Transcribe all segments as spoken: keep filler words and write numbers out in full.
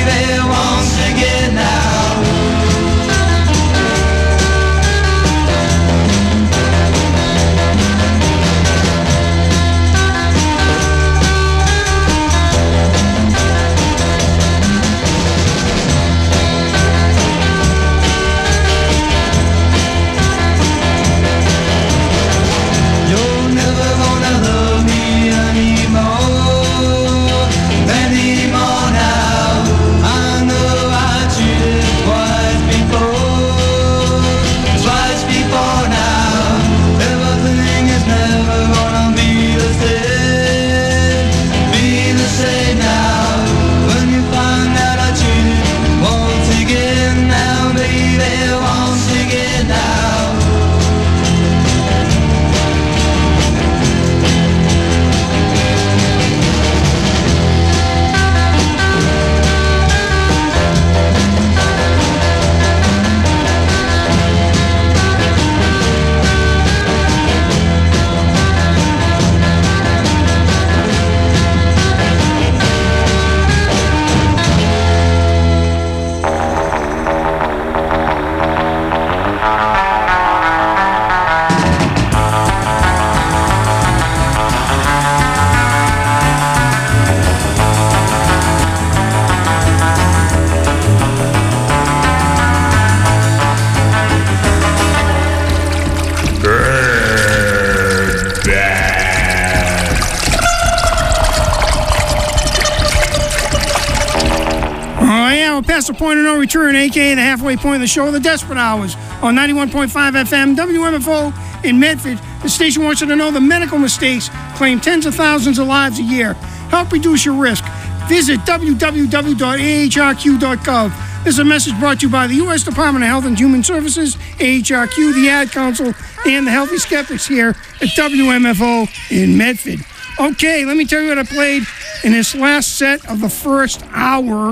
baby wants to get now. The point of no return, aka the halfway point of the show, the Desperate Hours on ninety-one point five F M, W M F O in Medford. The station wants you to know the medical mistakes claim tens of thousands of lives a year. Help reduce your risk. Visit w w w dot a h r q dot gov. This is a message brought to you by the U S Department of Health and Human Services, A H R Q, the Ad Council, and the Healthy Skeptics here at W M F O in Medford. Okay, let me tell you what I played in this last set of the first hour.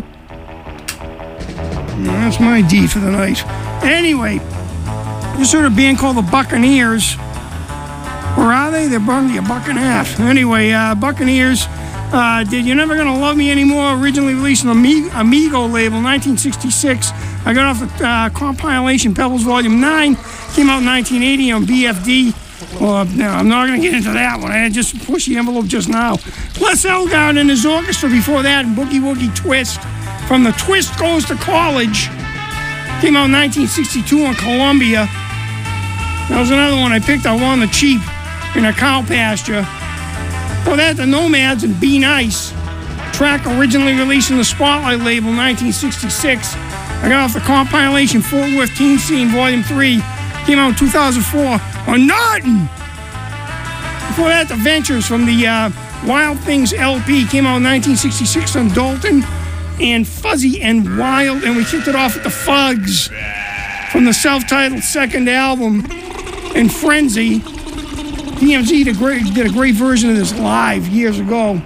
That's my D for the night. Anyway, this sort of band called the Buccaneers. Or are they? They're probably a buck and a half. Anyway, uh, Buccaneers uh, did You're Never Gonna Love Me Anymore, originally released on the Amigo label, nineteen sixty-six. I got off the uh, compilation Pebbles Volume nine. Came out in nineteen eighty on B F D. Well, no, I'm not going to get into that one. I had just pushed the envelope just now. Les Elgard and his orchestra before that, and Boogie Woogie Twist. From the Twist Goes to College. Came out in nineteen sixty-two on Columbia. That was another one I picked up on the cheap in a cow pasture. Well, that, the Nomads and Be Nice. Track originally released on the Spotlight label, nineteen sixty-six. I got off the compilation Fort Worth Teen Scene Volume three. Came out in two thousand four on Norton. Before that, The Ventures from the uh, Wild Things L P. Came out in nineteen sixty-six on Dalton. And Fuzzy and Wild, and we kicked it off with the Fugs from the self-titled second album, and Frenzy. D M Z did a great, did a great version of this live years ago.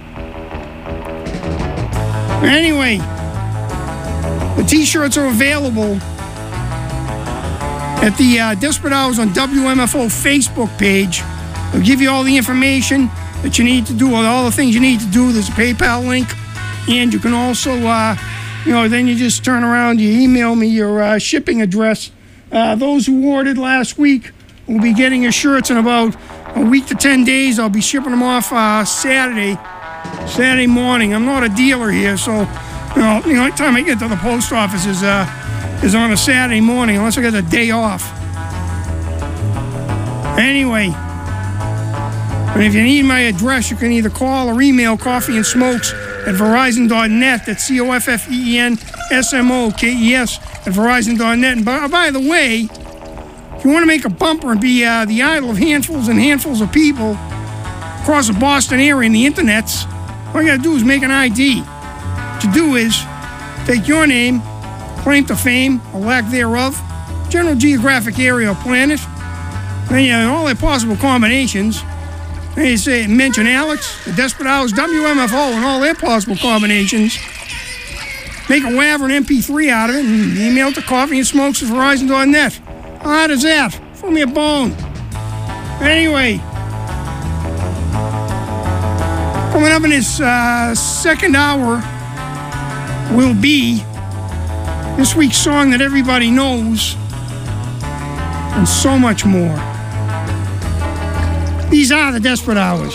Anyway, the t-shirts are available at the uh, Desperate Hours on W M F O Facebook page. They'll give you all the information that you need to do, all the things you need to do. There's a PayPal link. And you can also, uh, you know, then you just turn around, you email me your uh, shipping address. Uh, those who ordered last week will be getting your shirts in about a week to ten days. I'll be shipping them off uh, Saturday, Saturday morning. I'm not a dealer here, so, you know, the only time I get to the post office is, uh, is on a Saturday morning, unless I get a day off. Anyway, but if you need my address, you can either call or email Coffee and Smokes at Verizon dot net. That's C O F F E E N S M O K E S at Verizon dot net. And by, by the way, if you want to make a bumper and be uh, the idol of handfuls and handfuls of people across the Boston area and the internets, all you got to do is make an I D. What you do is take your name, claim to fame or lack thereof, general geographic area or planet, then you have all their possible combinations. Then you say, mention Alex, the Desperate Hours, W M F O, and all their possible combinations. Make a WAV or an M P three out of it and email it to Coffee and Smokes at Verizon dot net. How hard is that? Throw me a bone. Anyway, coming up in this uh, second hour will be this week's song that everybody knows, and so much more. These are the Desperate Hours.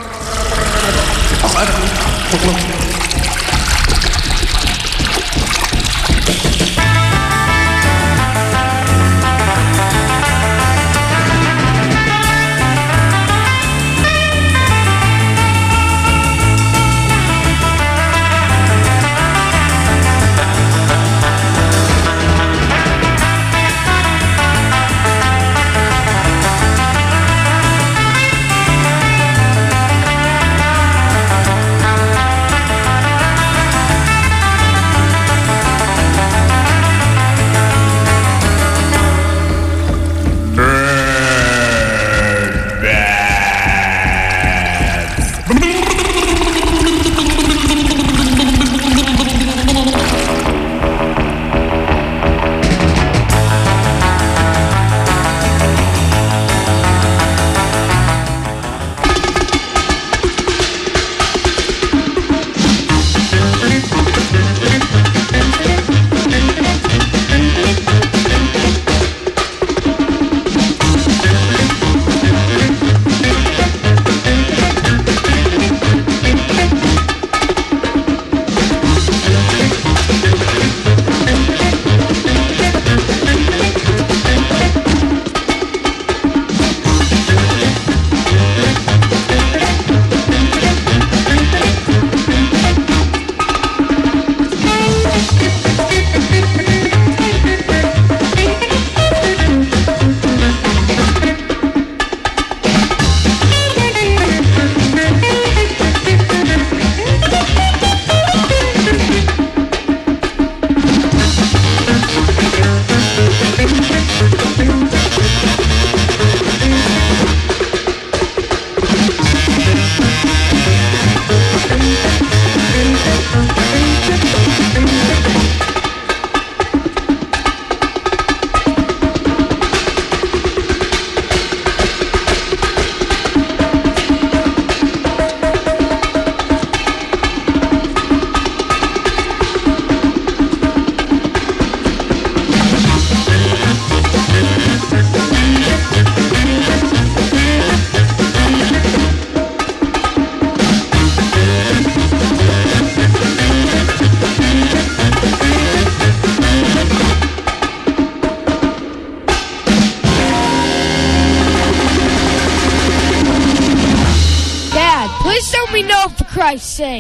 Christ's sake.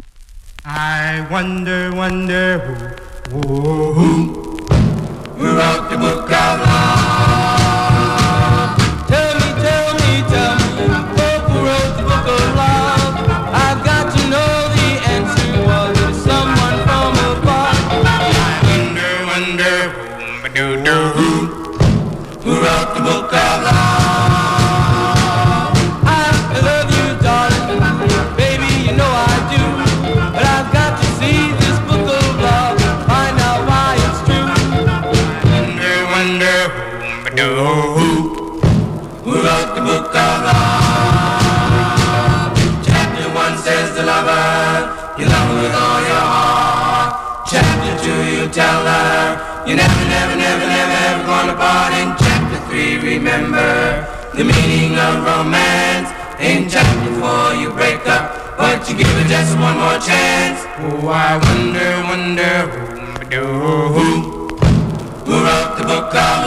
I wonder, wonder who, who, who, who wrote the book of love? Tell me, tell me, tell me, who wrote the book of love? I've got to know the answer. Was it someone from above? I wonder, wonder who, do, do, who, who wrote the book of love? Tell her you're never, never, never, never, ever gonna part. In chapter three, remember the meaning of romance. In chapter four, you break up, but you give it just one more chance. Oh, I wonder, wonder who, do, who, who wrote the book of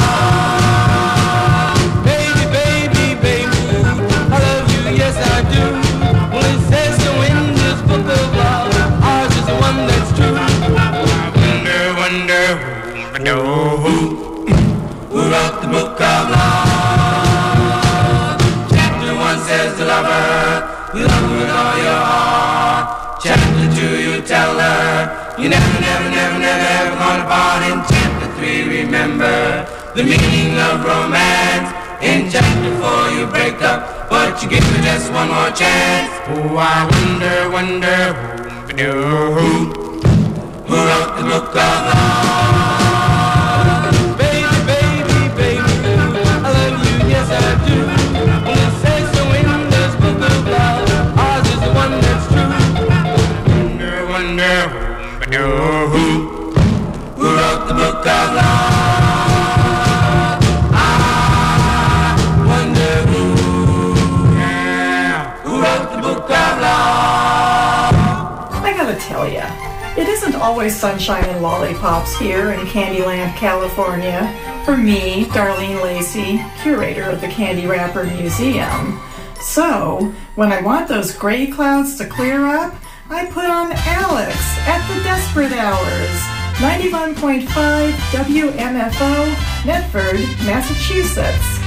love? Baby, baby, baby, I love you, yes I do. Well, it says so in this book of love, ours is the one that's true. Wonder who, know who, who wrote the book of love? Chapter one says to lover, you love her with all your heart. Chapter two, you tell her, you never, never, never, never, ever gonna part. In chapter three, remember the meaning of romance. In chapter four, you break up, but you give her just one more chance. Oh, I wonder, wonder who, know who, who wrote the book of love? Baby, baby, baby, I love you, yes I do. Well, it says so in this book of love, ours is the one that's true. Wonder, wonder who, Who, who wrote the book of love? I wonder who, yeah, who wrote the book of love? I gotta tell ya, it isn't always sunshine and lollipops here in Candyland, California. For me, Darlene Lacey, curator of the Candy Wrapper Museum. So, when I want those gray clouds to clear up, I put on Alex at the Desperate Hours, ninety-one point five W M F O, Medford, Massachusetts.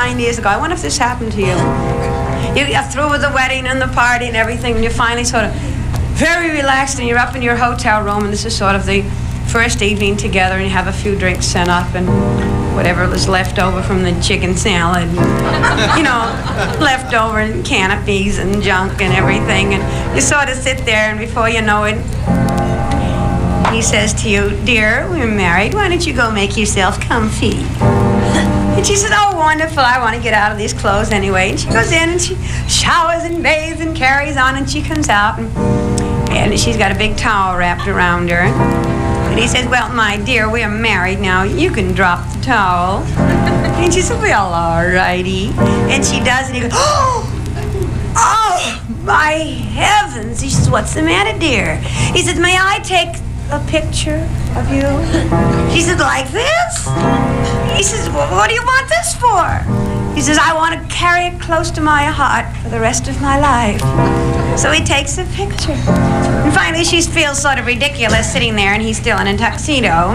nine years ago. I wonder if this happened to you. You got through with the wedding and the party and everything, and you're finally sort of very relaxed, and you're up in your hotel room, and this is sort of the first evening together, and you have a few drinks sent up, and whatever was left over from the chicken salad, you know, leftover and canopies and junk and everything, and you sort of sit there, and before you know it, he says to you, "Dear, we're married. Why don't you go make yourself comfy?" And she says, "Oh, wonderful. I want to get out of these clothes anyway." And she goes in and she showers and bathes and carries on, and she comes out, and, and she's got a big towel wrapped around her. And he says, "Well, my dear, we're married now. You can drop the towel." And she says, "Well, all righty." And she does, and he goes, "Oh, oh, my heavens." He says, "What's the matter, dear?" He says, "May I take a picture of you?" She said, "Like this?" He says, "Well, what do you want this for?" He says, "I want to carry it close to my heart for the rest of my life." So he takes a picture. And finally, she feels sort of ridiculous sitting there, and he's still in a tuxedo.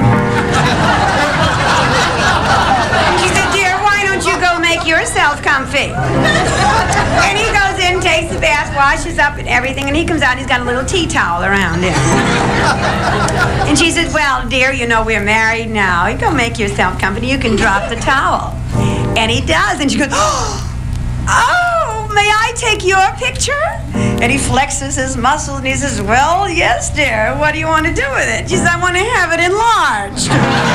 And she said, "Dear, why don't you go make yourself comfy?" And he goes in, takes a bath, washes up and everything, and he comes out and he's got a little tea towel around him. And she says, "Well, dear, you know we're married now. You go make yourself comfy. You can drop the towel." And he does, and she goes, "Oh, may I take your picture?" And he flexes his muscles and he says, "Well, yes, dear. What do you want to do with it?" She says, "I want to have it enlarged."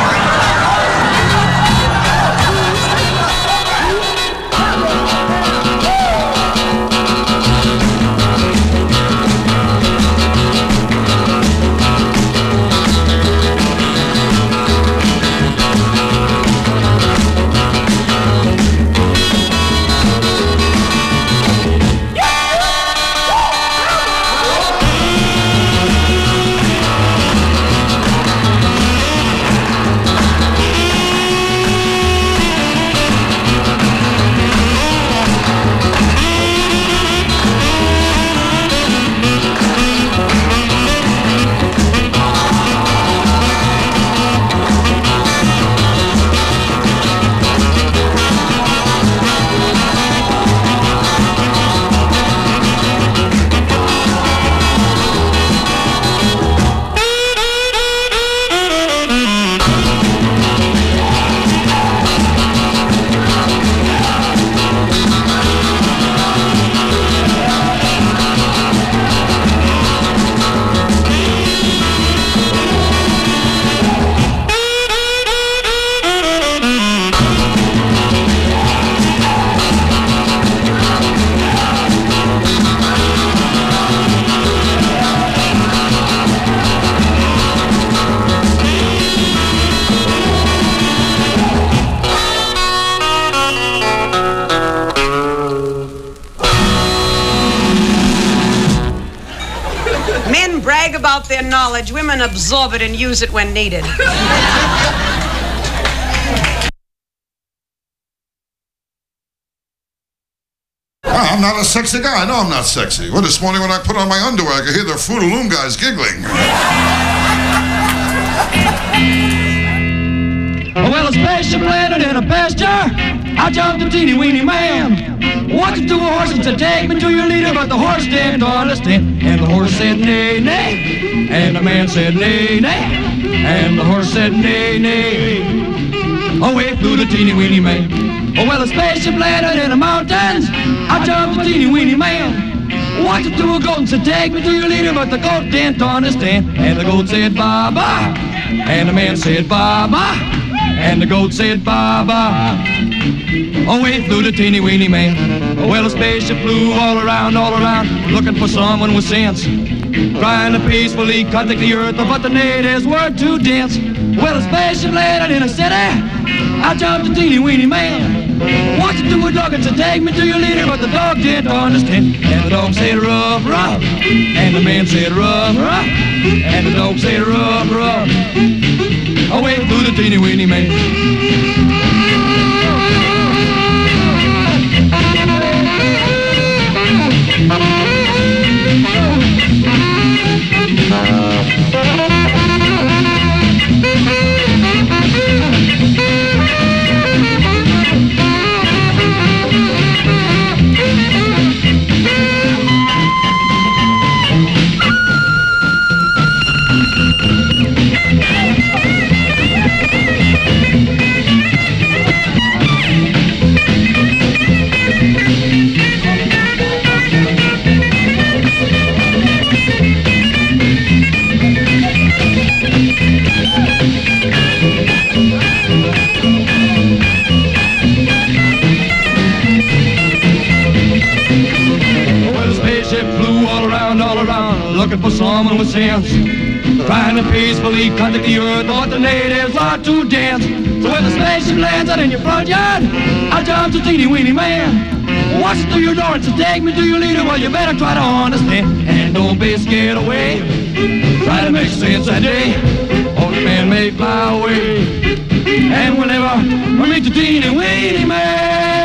About their knowledge, women absorb it and use it when needed. I'm not a sexy guy. I know I'm not sexy. Well, this morning when I put on my underwear, I could hear the Fruit of Loom guys giggling. Well, a spaceship landed in a pasture. I jumped a teeny weeny man. Walking to a horse and said, "Take me to your leader," but the horse didn't understand. And the horse said, "Nay, nay." And the man said, "Nay, nay." And the horse said, "Nay, nay." Away flew the teeny weeny man. Oh, well, a spaceship landed in the mountains. I jumped a teeny weeny man. Walked up to a goat and said, "Take me to your leader," but the goat didn't understand. And the goat said, "Bye-bye." And the man said, "Bye-bye." And the goat said, "Bye-bye." Away flew the teeny weeny man. Well, a spaceship flew all around, all around, looking for someone with sense, trying to peacefully contact the earth, but the natives were too dense. Well, a spaceship landed in a city. I jumped a teeny weeny man. Walked up to a dog and said, "Take me to your leader," but the dog didn't understand. And the dog said, "Ruff, ruff." And the man said, "Ruff, ruff." And the dog said, "Ruff, ruff." Away flew the teeny weeny man. common sense. Trying to peacefully contact the earth, but the natives are too dense. So when the spaceship lands out in your front yard, I jump to teeny weeny man. Watch through your door and to take me to your leader. Well, you better try to understand and don't be scared away. Try to make sense that day, or the man may fly away. And whenever we meet the teeny weeny man.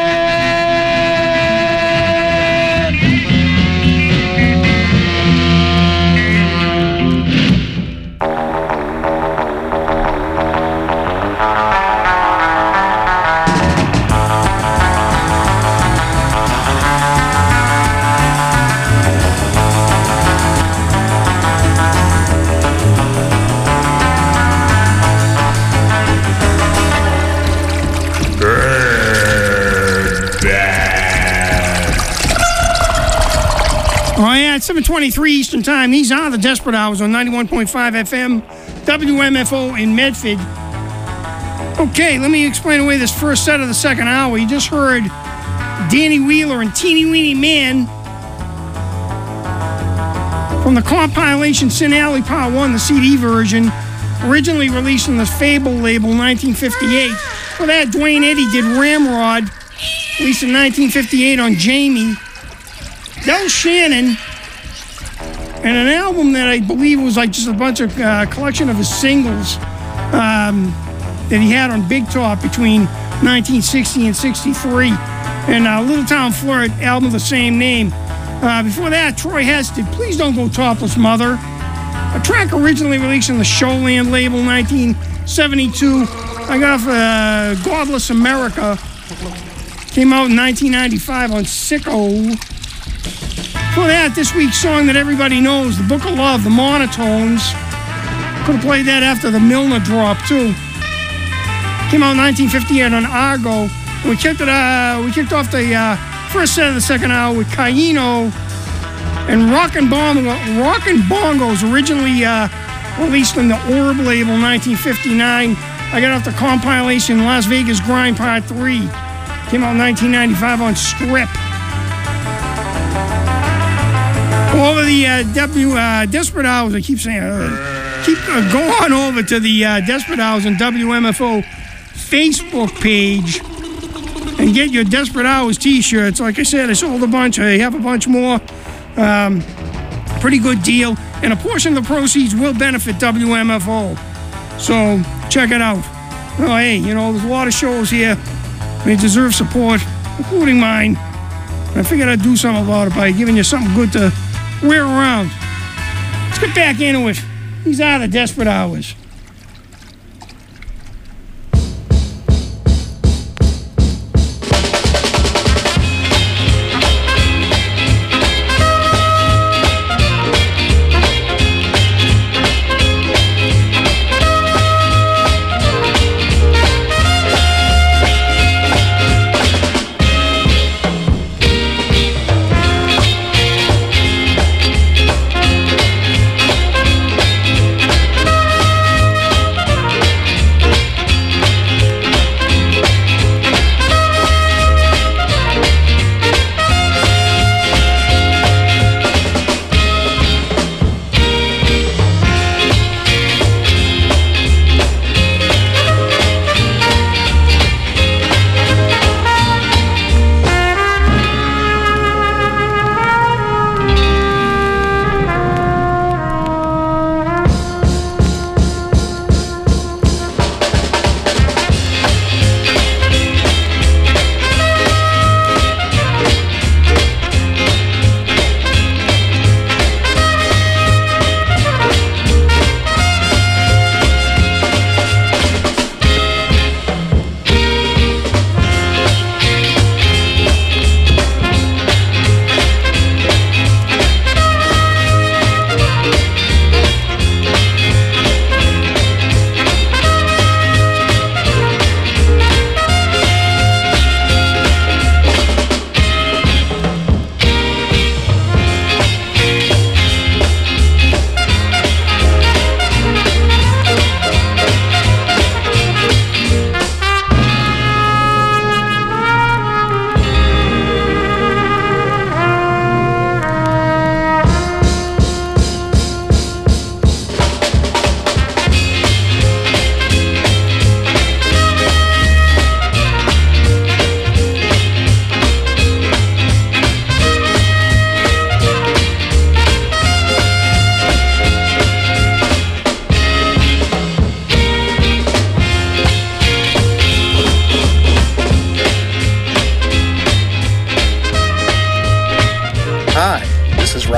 Oh, yeah, it's seven twenty-three Eastern Time. These are the Desperate Hours on ninety-one point five F M, W M F O in Medford. Okay, let me explain away this first set of the second hour. You just heard Danny Wheeler and Teeny Weeny Man from the compilation Sin Alley Part one, the C D version, originally released on the Fable label nineteen fifty-eight. For that, Dwayne Eddy did Ramrod, released in nineteen fifty-eight on Jamie. Del Shannon, and an album that I believe was like just a bunch of uh, collection of his singles um, that he had on Big Top between nineteen sixty and sixty-three, and uh, Little Town Flirt, album of the same name. Uh, before that, Troy Heston, Please Don't Go Topless Mother, a track originally released on the Showland label nineteen seventy-two. I got off uh, Godless America, came out in nineteen ninety-five on Sicko. For that, this week's song that everybody knows, The Book of Love, The Monotones. Could have played that after the Milner drop, too. Came out in nineteen fifty-eight on Argo. We kicked it. Uh, we kicked off the uh, first set of the second hour with Caino and Rockin' Bongo, Rockin' Bongos, originally uh, released on the Orb label nineteen fifty-nine. I got off the compilation Las Vegas Grind Part three. Came out in nineteen ninety-five on Strip. Over the uh, W, uh, Desperate Hours, I keep saying, uh, keep uh, go on over to the uh, Desperate Hours and W M F O Facebook page and get your Desperate Hours t-shirts. Like I said, I sold a bunch. I have a bunch more. Um, pretty good deal. And a portion of the proceeds will benefit W M F O. So check it out. Oh, hey, you know, there's a lot of shows here. They deserve support, including mine. And I figured I'd do something about it by giving you something good to wear around. Let's get back into it. These are the Desperate Hours.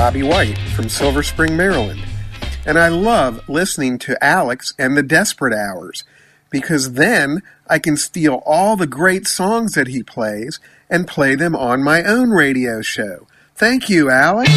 Bobby White from Silver Spring, Maryland. And I love listening to Alex and the Desperate Hours, because then I can steal all the great songs that he plays and play them on my own radio show. Thank you, Alex.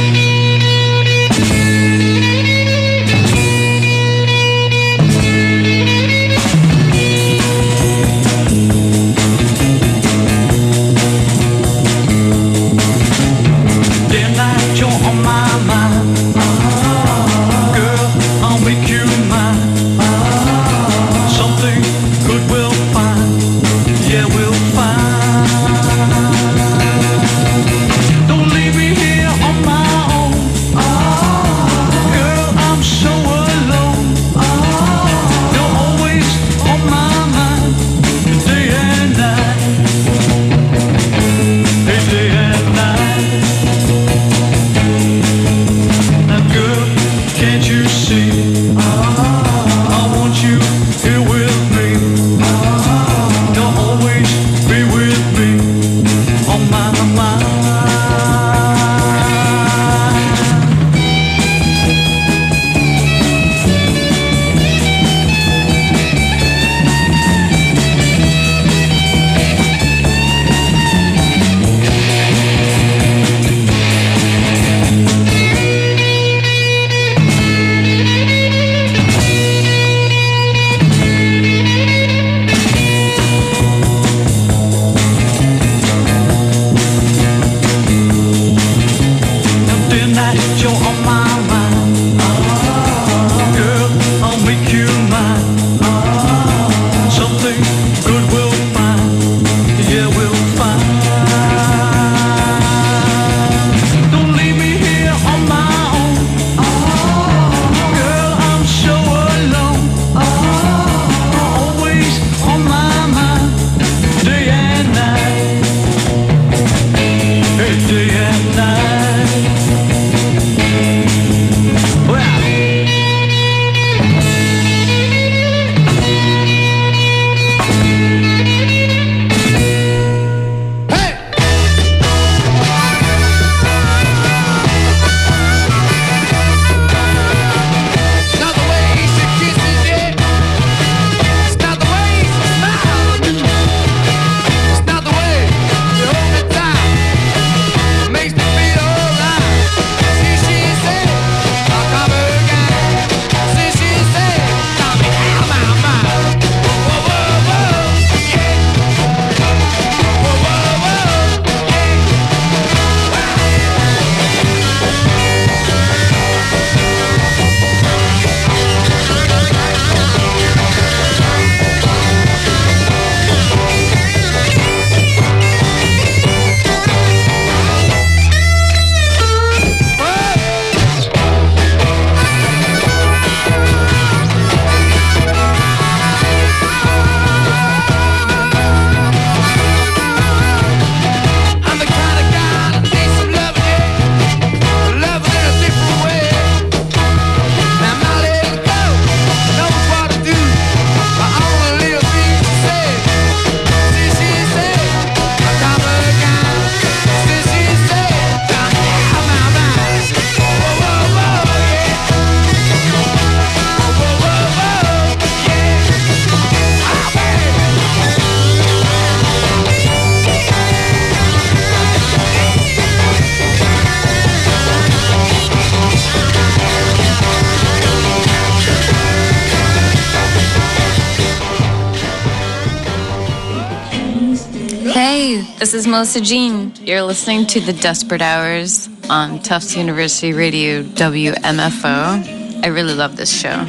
This is Melissa Jean. You're listening to The Desperate Hours on Tufts University Radio W M F O. I really love this show.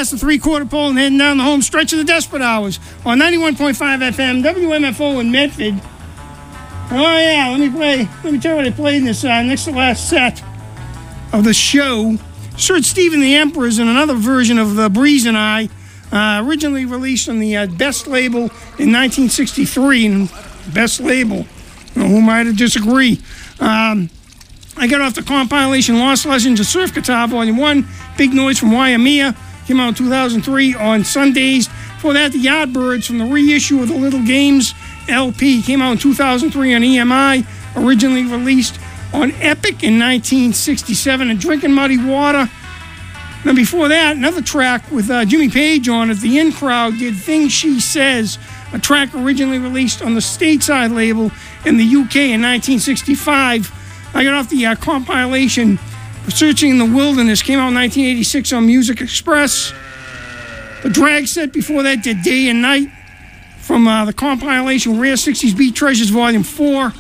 past the three-quarter pole and heading down the home stretch of the Desperate Hours on ninety-one point five F M, W M F O in Medford. Oh, yeah, let me play. Let me tell you what I played in this uh, next to last set of the show. Sir Stephen the Emperor's in another version of The Breeze and I, uh, originally released on the uh, Best label in nineteen sixty-three. And Best label, you know, who am I to disagree? Um, I got off the compilation Lost Legends of Surf Guitar Volume one, Big Noise from Waimea, came out in two thousand three on Sundays. Before that, The Yardbirds from the reissue of the Little Games L P, came out in two thousand three on E M I, originally released on Epic in nineteen sixty-seven, and Drinking Muddy Water. Then before that, another track with uh, Jimmy Page on it, The In Crowd did Things She Says, a track originally released on the Stateside label in the U K in nineteen sixty-five. I got off the uh, compilation Searching in the Wilderness, came out in nineteen eighty-six on Music Express. The drag set before that did Day and Night from uh, the compilation Rare sixties Beat Treasures Volume four.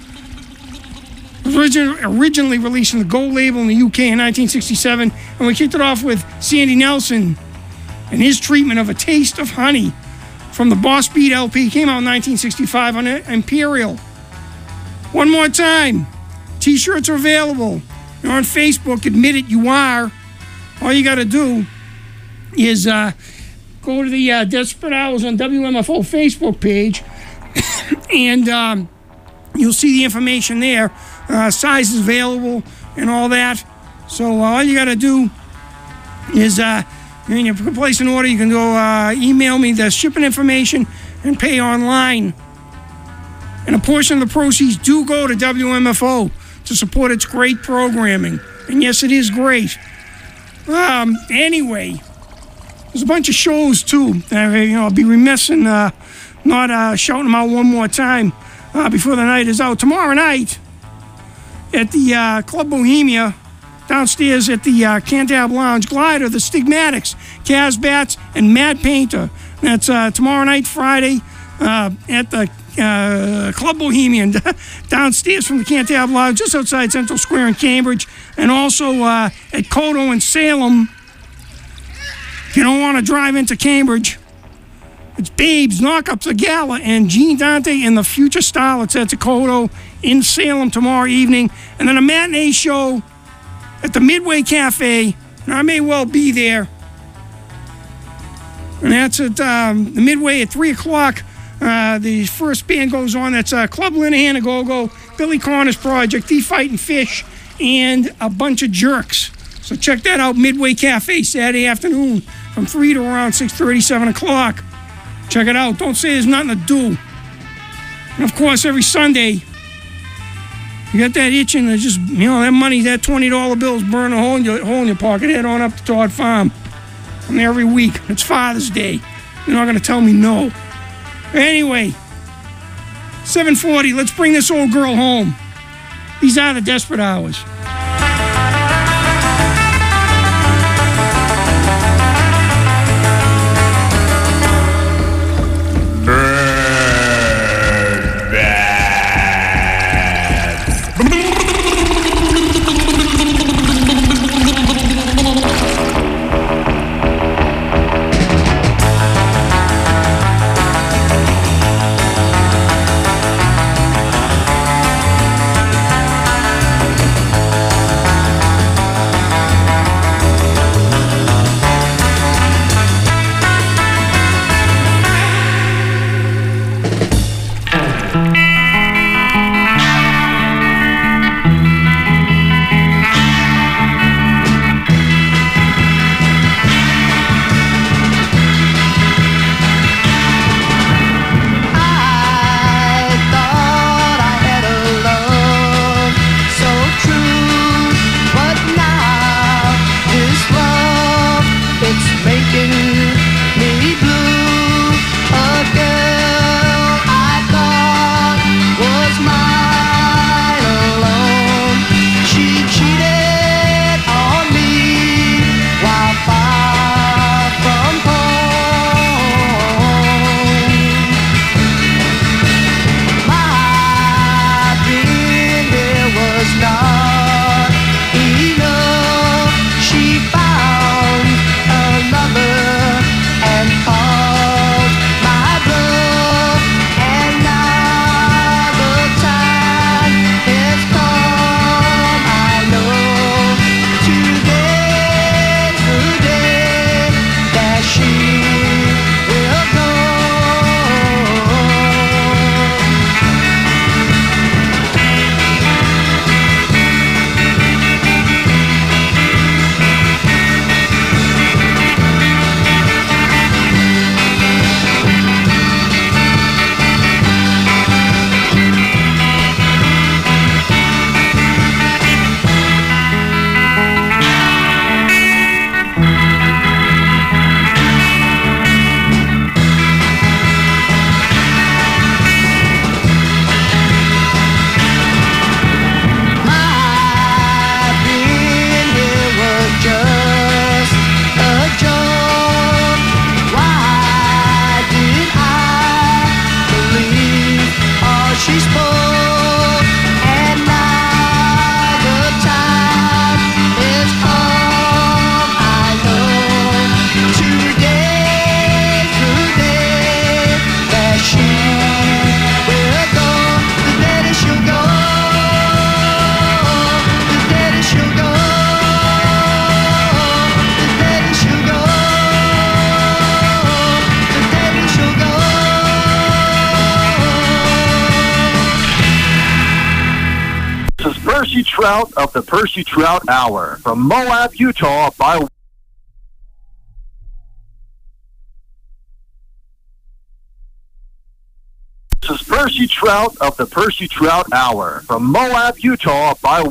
Origin- originally released on the Gold label in the U K in nineteen sixty-seven. And we kicked it off with Sandy Nelson and his treatment of A Taste of Honey from the Boss Beat L P, came out in nineteen sixty-five on Imperial. One more time, t-shirts are available. You're on Facebook, admit it, you are. All you got to do is uh, go to the uh, Desperate Hours on W M F O Facebook page, and um, you'll see the information there. Uh, sizes available and all that. So uh, all you got to do is, uh, when you place an order, you can go uh, email me the shipping information and pay online. And a portion of the proceeds do go to W M F O to support its great programming. And yes, it is great. Um, anyway, there's a bunch of shows too. Uh, you know, I'll be remiss in uh, not uh, shouting them out one more time uh, before the night is out. Tomorrow night at the uh, Club Bohemia, downstairs at the uh, Cantab Lounge, Glider, the Stigmatics, Kaz Bats, and Mad Painter. That's uh, tomorrow night, Friday, uh, at the uh, Club Bohemian, downstairs from the Cantab Lounge, just outside Central Square in Cambridge, and also uh, at Kodo in Salem. If you don't want to drive into Cambridge, it's Babes, Knockups, a Gala, and Gene Dante and the Future Starlets at Kodo in Salem tomorrow evening. And then a matinee show at the Midway Cafe, and I may well be there. And that's at um, the Midway at three o'clock. Uh, the first band goes on. That's uh, Club Linehan, a Go-Go, Billy Connors Project, The Fighting Fish, and a bunch of jerks. So check that out, Midway Cafe, Saturday afternoon from three to around six thirty, seven o'clock. Check it out. Don't say there's nothing to do. And of course, every Sunday, you got that itching to just, you know, that money, that twenty dollar bills burn a hole in your, hole in your pocket. Head on up to Todd Farm. I'm there every week. It's Father's Day. You're not going to tell me no. Anyway, seven forty, let's bring this old girl home. These are the Desperate Hours. Percy Trout of the Percy Trout Hour from Moab, Utah by This is Percy Trout of the Percy Trout Hour from Moab, Utah by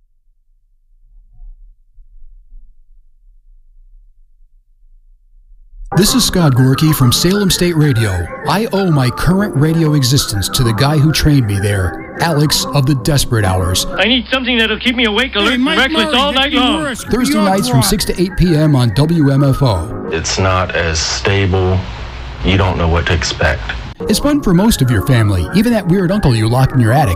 This is Scott Gorky from Salem State Radio. I owe my current radio existence to the guy who trained me there, Alex of the Desperate Hours. I need something that'll keep me awake, alert, Hey, and Mike reckless Murray, all night Dickie long. Morris, Thursday York nights from Rock. six to eight p.m. on W M F O. It's not as stable. You don't know what to expect. It's fun for most of your family, even that weird uncle you locked in your attic.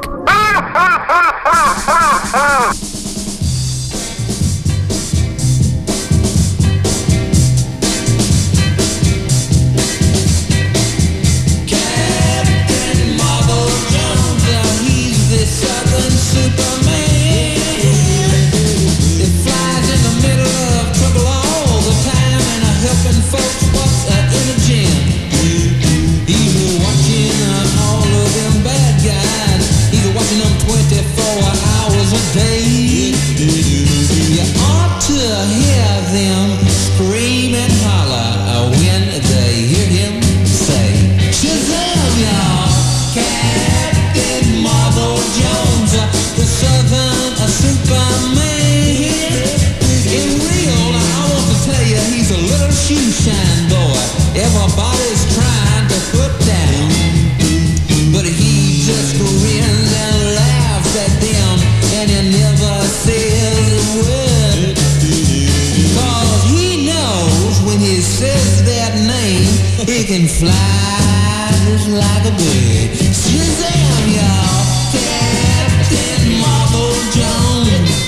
Can fly just like a bird. Shazam, y'all, Captain Marvel Jones.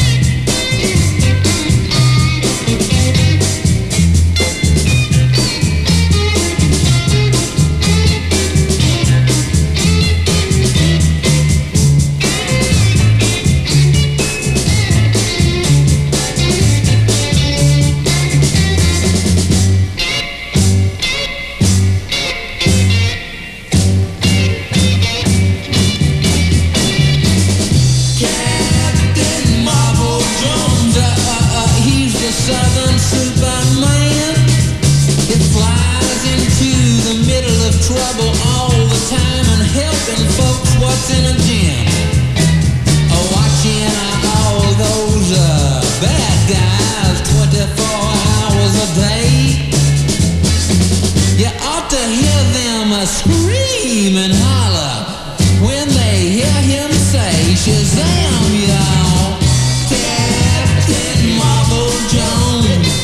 Scream and holler when they hear him say Shazam, y'all, Captain Marvel Jones.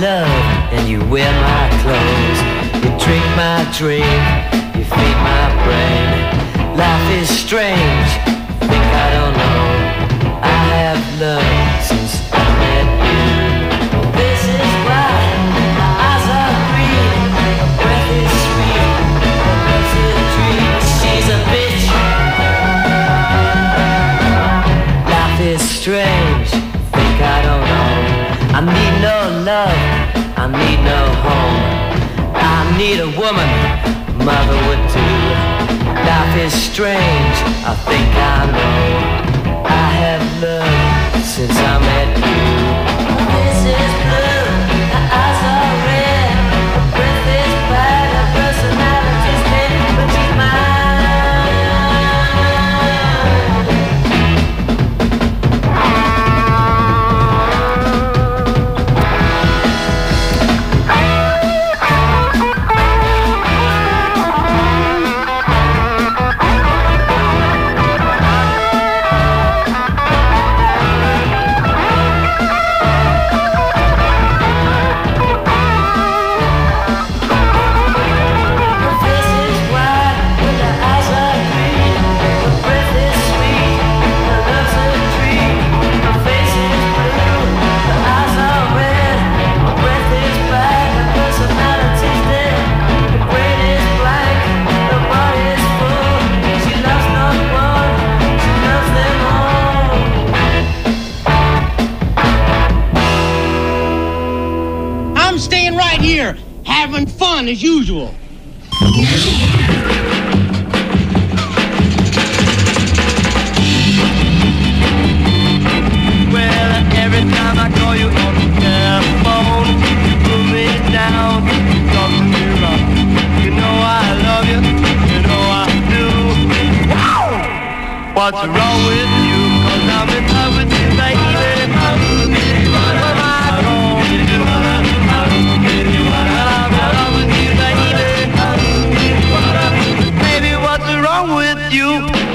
love and you wear my clothes. You drink my drink, you feed my brain. Life is strange, think I don't know. I have learned since I met you. This is why my eyes are green, her breath is sweet, her love's a dream. She's a bitch. Life is strange, think I don't know. I need no love, I need no home. I need a woman, mother would do. Life is strange, I think I know. I have learned since I met you. This is blue, her eyes are red, her breath is bad, her personality's dead, but she's having fun as usual. Well, every time I call you on the telephone, you put me down, you talk to me rough. You know I love you, you know I do. Wow! What's wrong with you? 'Cause I'm in love with you, baby. What am I going to do? Wrong with you?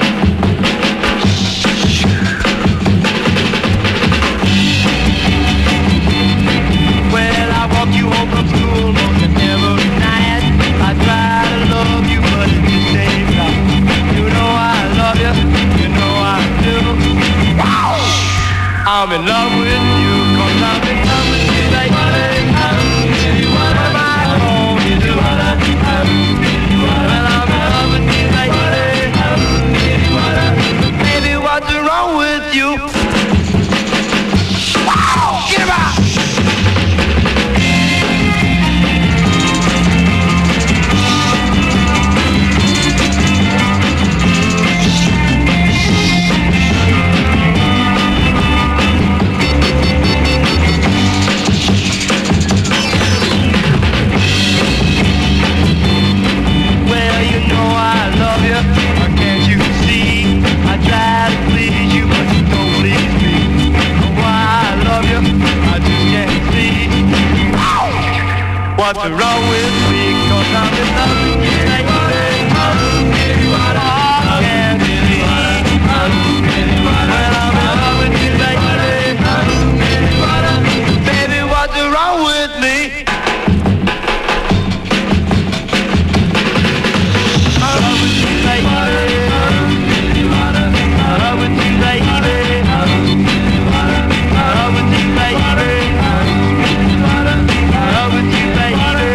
Well, I walk you home from school most of every night. I try to love you, but you stay tough. You know I love you, you know I do. Wow! I'm in love with you, 'cause I'm in love with you, baby. What am I going to do? Well, I'm in love with you, baby. Baby, what's wrong with you? Wow! Get him out! Well, you know I love you. Can't you see? I try to please you, but you don't please me. Why I love you, I just can't see. What's wrong with me? 'Cause I'm in love with you, baby. Oh, I can't believe. Well, I'm in love with you, baby. Baby, what's wrong with me? I love with you, baby. I love with you, baby. I love with you, baby. I love with you, baby.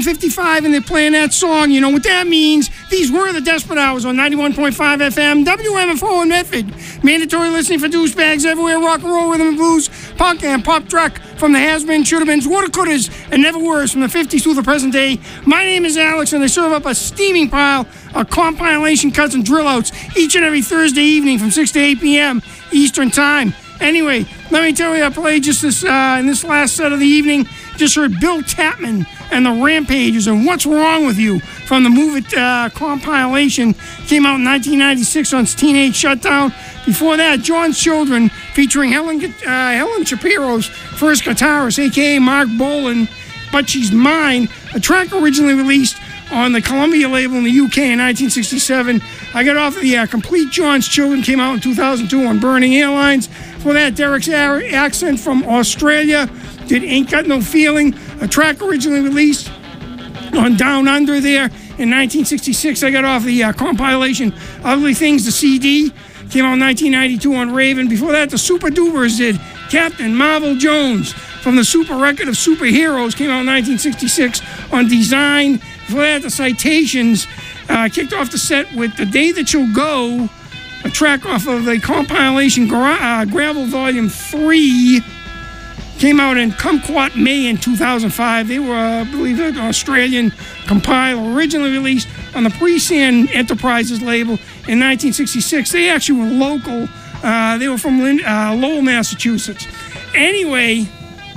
fifty-five and they're playing that song. You know what that means. These were the Desperate Hours on ninety-one point five F M, W M F O in Medford. Mandatory listening for douchebags everywhere. Rock and roll, rhythm and blues, punk and pop truck from the has-been, should-have-beens, water-cooters, and never-worse from the fifties through the present day. My name is Alex, and I serve up a steaming pile of compilation cuts and drill-outs each and every Thursday evening from six to eight p.m. Eastern Time. Anyway, let me tell you, I played just this uh, in this last set of the evening. Just heard Bill Tapman and the Rampagers and What's Wrong With You from the Move It uh, compilation. Came out in nineteen ninety-six on Teenage Shutdown. Before that, John's Children featuring Helen, uh, Helen Shapiro's first guitarist, a k a. Mark Bolan, But She's Mine, a track originally released on the Columbia label in the U K in nineteen sixty-seven. I got off of the uh, Complete John's Children, came out in two thousand two on Burning Airlines. For that, Derek's Accent from Australia did Ain't Got No Feeling, a track originally released on Down Under there in nineteen sixty-six. I got off the uh, compilation Ugly Things, the C D. Came out in nineteen ninety-two on Raven. Before that, the Super Dubers did Captain Marvel Jones from the Super Record of Superheroes. Came out in nineteen sixty-six on Design. Before that, the Citations uh, kicked off the set with The Day That You'll Go, a track off of the compilation Gra- uh, Gravel Volume three. Came out in Kumquat May in two thousand five. They were, uh, I believe, an Australian compile, originally released on the Presand Enterprises label in nineteen sixty-six. They actually were local. Uh, they were from Lin- uh, Lowell, Massachusetts. Anyway,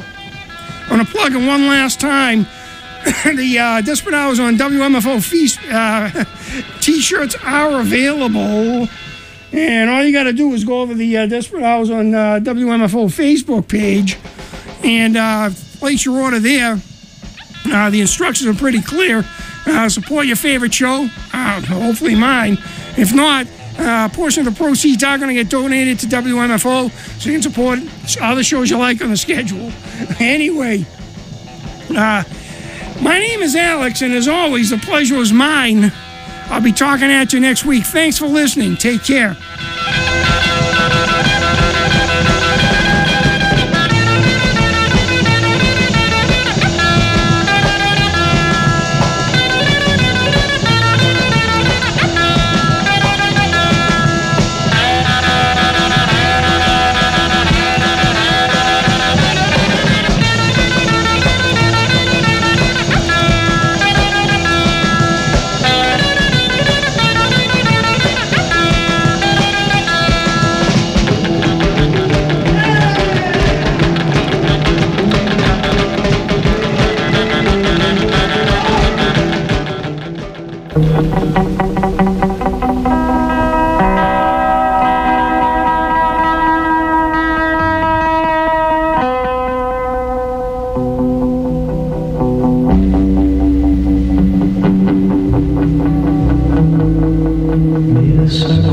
I'm going to plug in one last time. The uh, Desperate Hours on W M F O feast, uh, T-shirts are available. And all you got to do is go over the uh, Desperate Hours on uh, W M F O Facebook page and uh, place your order there. Uh, the instructions are pretty clear. Uh, support your favorite show, uh, hopefully mine. If not, uh, a portion of the proceeds are going to get donated to W M F O so you can support other shows you like on the schedule. Anyway, uh, my name is Alex, and as always, the pleasure is mine. I'll be talking at you next week. Thanks for listening. Take care. Yes, sir.